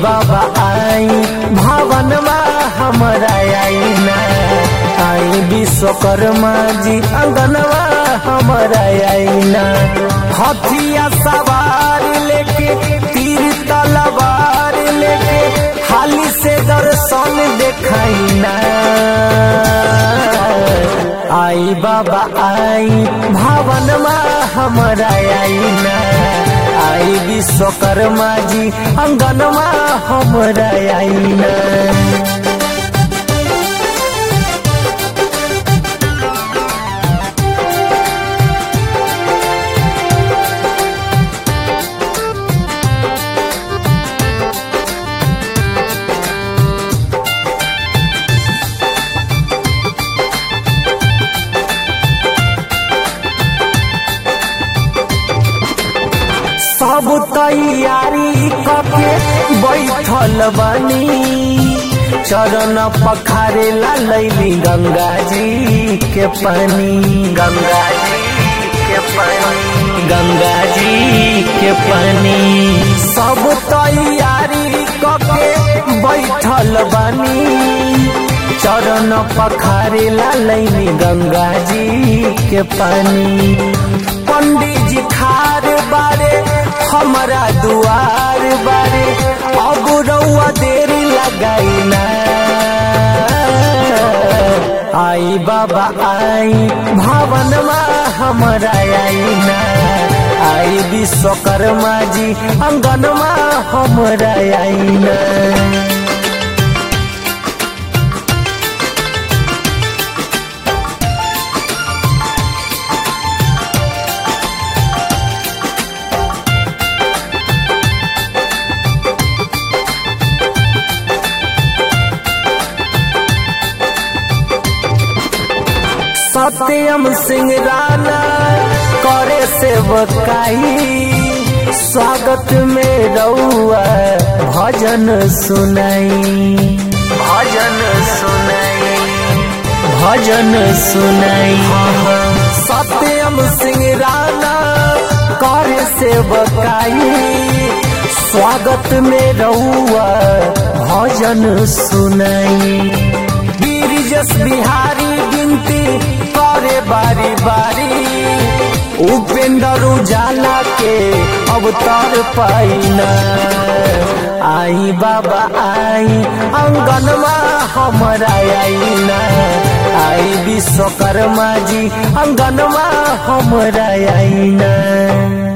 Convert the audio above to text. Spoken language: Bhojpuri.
बाबा आई भवनमा हमरा आईना, आई विश्वकर्मा जी अंगनवा हमरा आईना। हथिया सवार लेके तीर तलवार लेके हाली से दर्शन देखाईना। आई बाबा आई भवनमा हमरा आईना, आई विश्वकर्मा जी अंगनमा हमरा आईना। सब तैयारी करके बैठल बनी, चरण पखारे ला लैली गंगा जी के पानी। गंगा जी के पानी, गंगा जी के पानी। सब तैयारी करके बैठल बनी, चरण पखारे ला लैली गंगा जी के पानी। पंडित जी खार बारे हमारा दुआर बारे, अब रउआ देरी लगाईना। आई बाबा आई भवनमा हमरा आईना, आई विश्वकर्मा जी अंगनमा हमरा आईना। सत्यम सिंह राणा करे सेवकाई, स्वागत में रउआ भजन सुनाई। भजन सुनाई, भजन सुनाई। सत्यम सिंह राणा करे सेवकाई, स्वागत में रउआ भजन सुनाई। गिरिजस बिहारी गिनती करे बारी बारी, उपेंद्र उजाला के अवतार पाईना। आई बाबा आई अंगनमा हमरा आईना, आई विश्वकर्मा जी अंगनमा हमरा आईना।